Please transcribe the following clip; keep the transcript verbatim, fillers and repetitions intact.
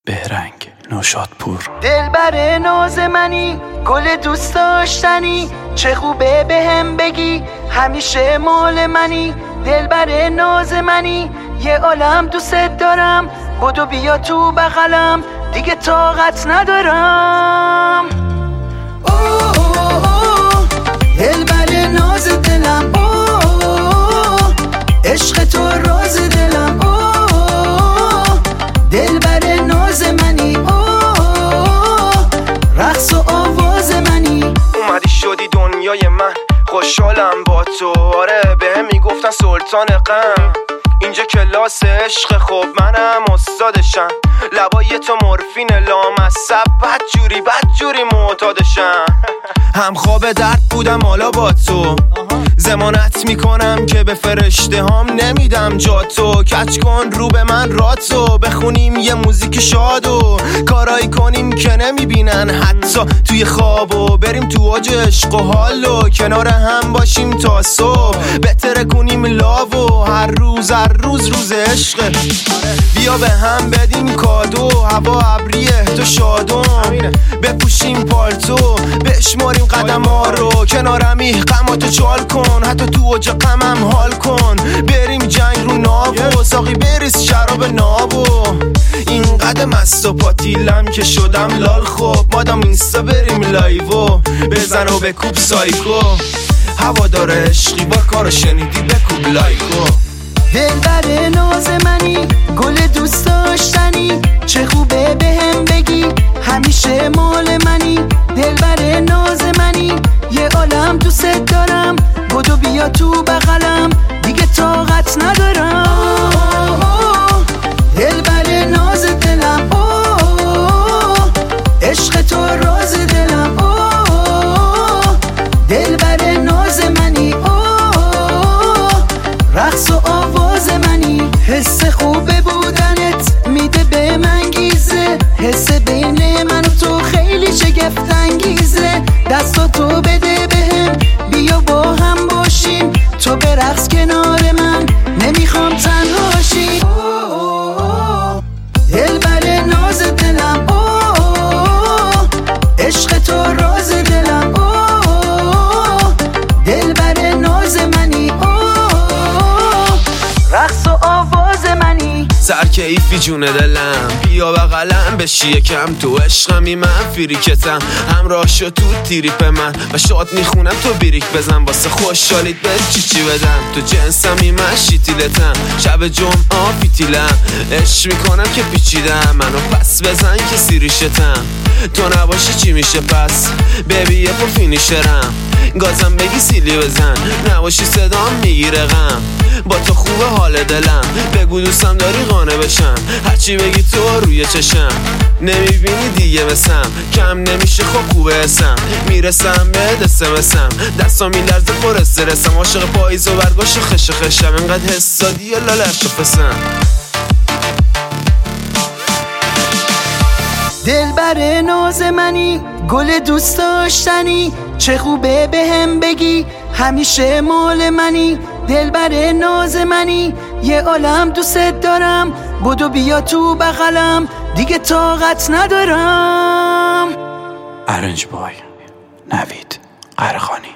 بهرنگ نوشادپور. دلبر ناز منی، گل دوست داشتنی، چه خوبه بهم بگی همیشه مال منی. دلبر ناز منی، یه عالم دوست دارم، بدو بیا تو بغلم دیگه طاقت ندارم. اوه اوه اوه دلبر ناز دلم، اوه عشق تو راز دلم، اوه دلبر ناز منی، اوه رقص و آواز منی. اومدی شدی دنیای من، خوشحالم با تو. آره بهم میگفتن سلطان غم، اینجا کلاس عشق، خب منم استادشم. لبای تو مورفین لامصب، بد جوری بد جوری معتادشم. هم خواب درد بودم حالا با تو، ضمانت میکنم که به فرشته هام نمیدم جا تو. کچ کن رو به من راتو، بخونیم یه موزیک شادو، کارایی کنیم که نمیبینن حتی توی خوابو. بریم تو اوج عشق و حالو، کنار هم باشیم تا صبح، بهتره کنیم لاو. هر روز هر روز روز عشقه، بیا به هم بدیم کادو. هوا ابریه تو شادون، بپوشیم پالتو، بشماریم قدم ها رو. کنارمی غماتو چال کن، حتی تو اوج غمم حال کن. بریم جنگ رو نابو، ساقی بریز شراب نابو. اینقدر مست و پاتیلم که شدم لال. خوب مادام اینستا بریم لایوو، بزن و بکوب سایکو. هوا داره عشقی با کارو شنیدی بکوب لایکو. دلبر ناز منی، گل دوست داشتنی، چه خوبه بهم بگی همیشه مال منی. دلبر ناز منی، یه عالم دوست دارم، بدو بیا تو بغلم دیگه طاقت ندارم. دلبر ناز دلم، اوه عشق تو راز دلم، اوه دلبر ناز منی، اوه رقص و آواز منی. حس خوبه بودنت میده به من گیزه، حس بین من و تو خیلی شگفت انگیزه. دستو تو بده بهم، بیا با هم باشیم، تو به رقص کنار من، نمیخوام تنها شی. دلبر ناز دلم، اوه عشق تو راز دلم، اوه دلبر ناز منی، اوه رقص و آواز منی. سرکیفی جون دلم، بیا بغلم بشی یکم، تو عشقمی من فریکتم. همراه شو تو تریپ من و شاد میخونم تو بیریک بزن، واسه خوشحالیت به چی چی بدم. تو جنسمی من شیتیلتم، شب جمعه فیتیلم. عشق میکنم که پیچیدم، منو پس بزن که سیریشتم. تو نباشی چی میشه پس بیبی یه پو فینیشرم. گازم بگی سیلی بزن، نباشی صدام میگیره غم. با تو خوبه حال دلم، بگو دوستم داری قانه بشم. هرچی بگی تو روی چشم، نمیبینی دیگه مثم. کم نمیشه خب خوبه اسم، میرسم به دستمسم. دستا میلرزه پر استرسم، عاشق پاییز و برگاش خش خشم. اینقدر حسادی یا لالش و پسم. دلبر ناز منی، گل دوست داشتنی، چه خوبه بهم بگی همیشه مال منی. دلبر ناز منی، یه عالم دوست دارم، بدو بیا تو بغلم دیگه طاقت ندارم. ارنج بای نوید قرخانی.